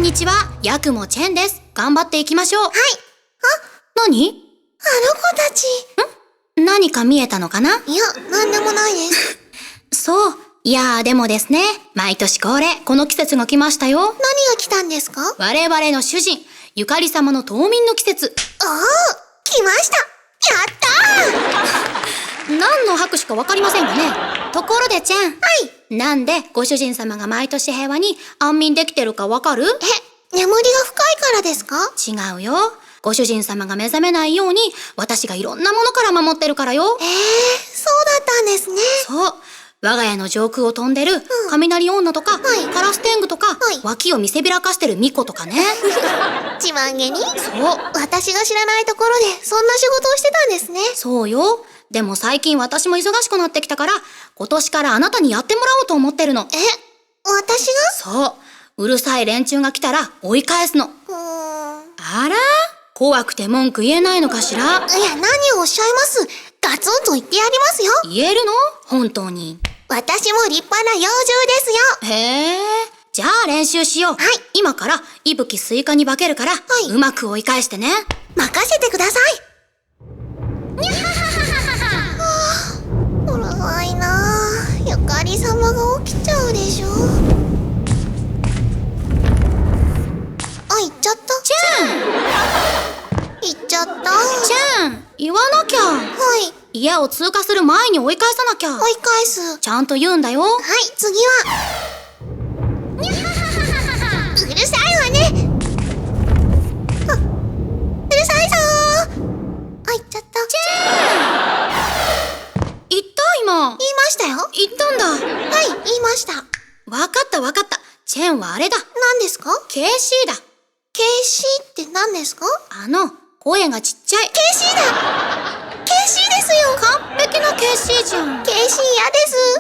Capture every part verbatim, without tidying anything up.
にちは、ヤクモチェンです。頑張っていきましょう。はい。あ、何？ あの子たち。 ん？何か見えたのかな？ いや、なんでもないです。 そう。いやーでもですね、毎年恒例、この季節が来ましたよ。 何が来たんですか？ 我々の主人、ゆかり様の冬眠の季節。 ああ、来ました。やったー何の拍手かわかりませんがね。ところでチェン。 はい。 なんでご主人様が毎年平和に安眠できてるかわかる？ え、眠りが深いからですか？ 違うよ。ご主人様が目覚めないように、私がいろんなものから守ってるからよ。 ええー、そうだったんですね。 そう。我が家の上空を飛んでる雷女とか、 はい、 カラス天狗とか、 はい、 脇を見せびらかしてる巫女とかね。 自慢げに？ そう。 私が知らないところでそんな仕事をしてたんですね。 そうよ。でも最近私も忙しくなってきたから、今年からあなたにやってもらおうと思ってるの。 え、私が？ そう。うるさい連中が来たら追い返すの。うーん。あら？怖くて文句言えないのかしら？いや、 何をおっしゃいます。ガツンと言ってやりますよ。 言えるの？本当に。 私も立派な幼獣ですよ。 へえ。じゃあ練習しよう。 はい。 今から息吹スイカに化けるから、はい、うまく追い返してね。 任せてください。にゃはははは。うるさいなぁ。ゆかり様が起きちゃうでしょ。あ、行っちゃった。 チェン！ 行っちゃった。 チェン！言わなきゃ。 はい。 家を通過する前に追い返さなきゃ。 追い返す。 ちゃんと言うんだよ。はい、 次は。にゃはははは。うるさいわね。あ、うるさいぞー。あ、行っちゃった。 チェーン！言った今。 言いましたよ。 言ったんだ。 はい、言いました。 わかったわかった。チェンはあれだ。 何ですか？ ケーシーだ。 ケーシーって何ですか？ あの、声がちっちゃい。 ケーシーだ。ケーシーですよ。 完璧なケーシーじゃん。 ケーシー嫌です。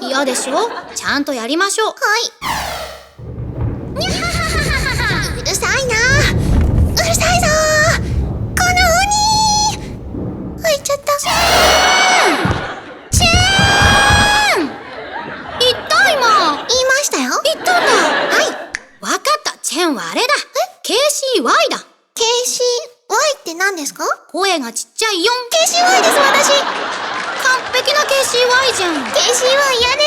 嫌でしょ？ちゃんとやりましょう。 はい。にゃはははは。うるさいな。うるさいぞー。この鬼。入っちゃった。 チェーン！チェーン！言った今。 言いましたよ。 言ったんだ。はい。わかった。チェンはあれだ。え？ケーシーワイ だ。 ケーシーワイ って何ですか？ 声がちっちゃいよん。 ケーシーワイ です、私。 完璧な ケーシーワイ じゃん。 ケーシーワイ 嫌です。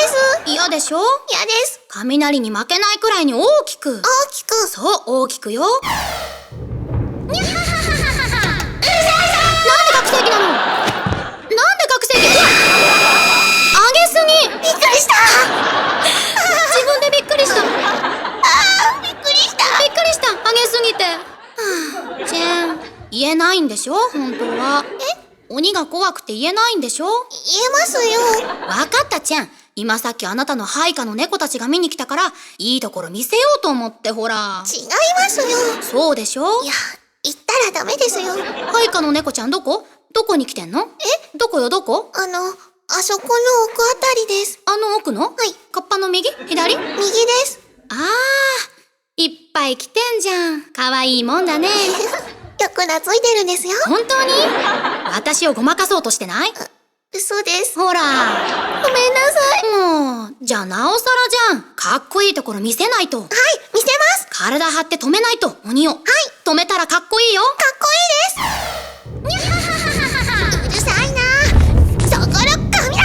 嫌でしょ？ 嫌です。 雷に負けないくらいに大きく。 大きく。 そう、大きくよ。 にゃはははは。うるさいぞー。なんで覚醒器なの？なんで覚醒器？うわ！上げすぎ！ びっくりした。 自分でびっくりした。 あー、びっくりした。 びっくりした。上げすぎて。はぁ、チェン、言えないんでしょ？本当は。え？鬼が怖くて言えないんでしょ？ 言えますよ。 わかったチェン。今さっきあなたの配下の猫たちが見に来たから、いいところ見せようと思ってほら。 違いますよ。 そうでしょ？ いや、言ったらダメですよ。 配下の猫ちゃんどこ？どこに来てんの？え？どこよどこ？ あの、あそこの奥あたりです。 あの奥の？ はい。 カッパの右？左？ 右です。 あー、いっぱい来てんじゃん。かわいいもんだね。 よく懐いてるんですよ。 本当に？私をごまかそうとしてない？ 嘘です。 ほら。 ごめんなさい。もう、じゃあなおさらじゃん。かっこいいところ見せないと。はい、 見せます。 体張って止めないと、鬼を。はい。止めたらかっこいいよ。 かっこいいです。にゃはははは。うるさいな。そこの雷。 撃たれ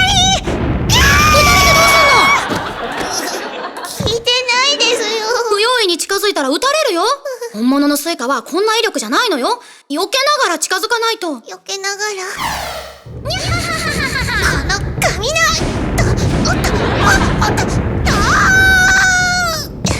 てどうすんの？ 聞いてないですよ。 不用意に近づいたら撃たれるよ。本物のスイカはこんな威力じゃないのよ。避けながら近づかないと。 避けながら。にゃはははは。この雷。と、おっと、お、おっと、とー。やった。全部避け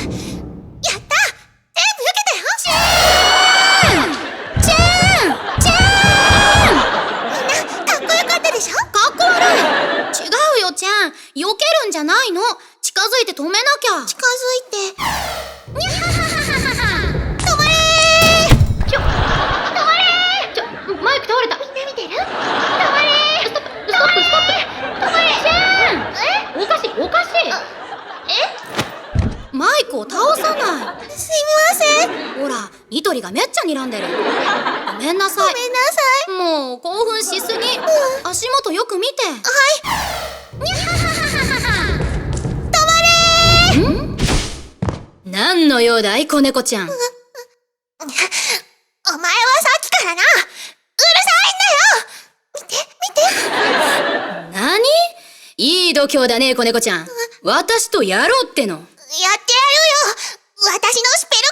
たよ。 チェーン！チェーン！チェーン！ みんな、かっこよかったでしょ？ かっこ悪い。違うよ、チェーン。避けるんじゃないの。近づいて止めなきゃ。 近づいて。にゃはははは。止まれー！ちょ、止まれー！ ちょ、マイク倒れた。 みんな見てる？止まれー！ ストップ、ストップ、ストップ。 止まれー！ チェーン！ え？ おかしい、おかしい。 え？ マイクを倒さない。 すみません。 ほら、ニトリがめっちゃ睨んでる。ごめんなさい。 ごめんなさい。 もう興奮しすぎ。うん、足元よく見て。 はい。にゃはははは。止まれー！ ん？何の用だい、子猫ちゃん。 わ、 度胸だね、子猫ちゃん。私とやろうっての。 やってやるよ。私のスペル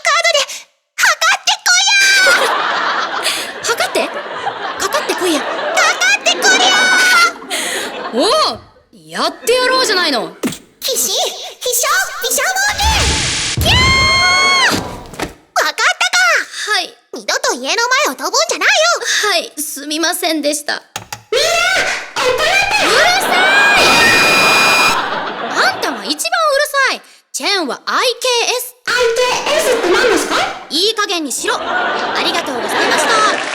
カードで測ってこや。 測ってかかってこいや。 かかってこりゃ。 おお、やってやろうじゃないの。 騎士、飛翔、飛翔モーテン。キャー。わかったか。 はい。 二度と家の前を飛ぶんじゃないよ。 はい、すみませんでした。 みんな、おとなうるさい。あんたが一番うるさい。チェーンは アイケーエス。 アイケーエス って何ですか？ いい加減にしろ。ありがとうございました。